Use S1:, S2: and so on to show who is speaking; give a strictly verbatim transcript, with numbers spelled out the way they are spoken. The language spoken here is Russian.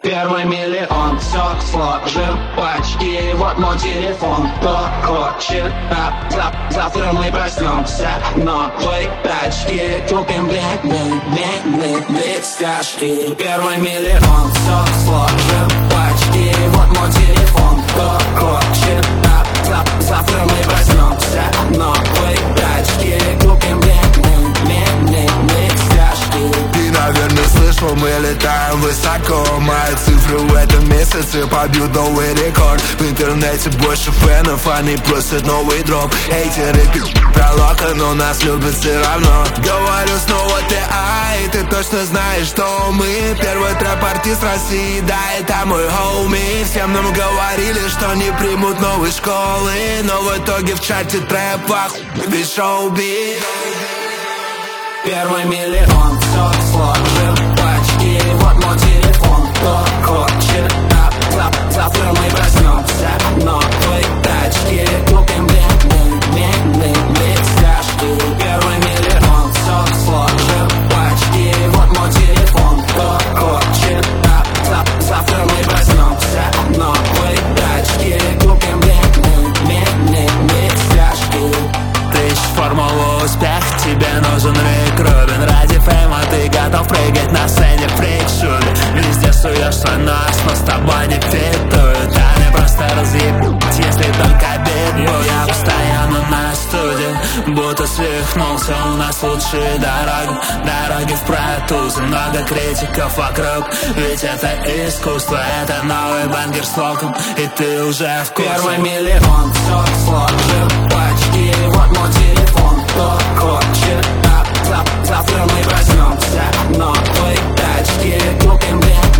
S1: Первый миллион, все сложил пачки, вот мой телефон. Кто хочет, а зав завтра мы проснемся новой тачки. Купим блядь, блядь, блядь, блядь, блестяшки. Первый миллион, все сложил пачки, вот мой телефон. Кто хочет, а зав завтра мы проснемся новой тачки. Купим блядь, блядь, блядь, блядь, блестяшки.
S2: Ты, наверное, слышал, мы летаем высоко. Мои цифры в этом месяце побьют новый рекорд. В интернете больше фенов, они просят новый дроп. Хейтеры пролог, но нас любят все равно. Говорю снова ты, ай, ты точно знаешь, что мы первый трэп-артист России, да, это мой хоуми. Всем нам говорили, что не примут новой школы, но в итоге в чарте трэпа ведь шоу-би.
S1: Первый миллион, все сложил пачки, вот мой телефон. Кто хочет, а зав завтра мы проснемся новой тачки. Купим блядь, блядь, блядь, блядь, блестяшки. Первый миллион, все сложил пачки, вот мой телефон. Кто хочет, а зав завтра мы проснемся новой тачки. Купим блядь, блядь, блядь, блядь, блестяшки.
S3: Ты ищешь формулу успеха, тебе нужен Рик Рубин. Ради фейма ты готов прыгать на сцене в фрик-шубе. Везде суешь свой нос, но с тобой не фитуют. Они просто разъебут, если только бит будет. Я постоянно на студии, будто свихнулся. У нас лучшие дороги, дороги в протузы. Много критиков вокруг, ведь это искусство. Это новый бангер с локом, и ты уже в курсе.
S1: Первый миллион, все сложил пачки, вот мой телефон. Кто хочет, а зав завтра мы проснемся новой тачки. Купим блядь,